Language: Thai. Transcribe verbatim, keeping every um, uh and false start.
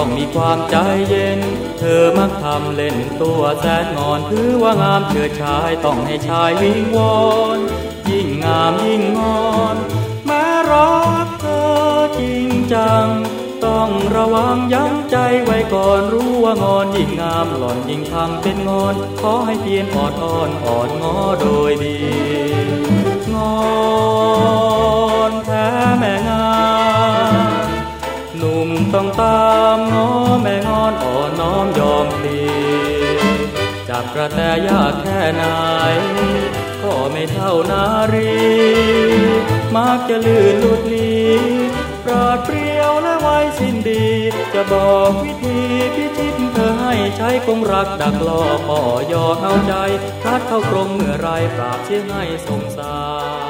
ต้องมีความใจเย็นเธอมักทำเล่นตัวแสนงอนถือว่างามเฉิดฉายต้องให้ชายวิงวอนยิ่งงามยิ่งงอนแม้รักเธอจริงจังต้องระวังยั้งใจไว้ก่อนรู้ว่างอนยิ่งงามหล่อนยิ่งทำเป็นงอนขอให้เพียรอดอ้อนอ่อนง้อโดยดีงอนแท้แม่งามหนุ่มต้องตามง้อแม่งอนอ่อนน้อมยอมพลีจับกระแตยากแค่ไหนก็ไม่เท่านารีมักจะลื่นหลุดลี้ปราดเปรียวและไว้สิ้นดีจะบอกวิธีพิชิตเธอให้ใช้คงรักดักล่อป่อยอเอาใจพลัดเข้ากรงเมื่อไรปราบเสียให้สงสาร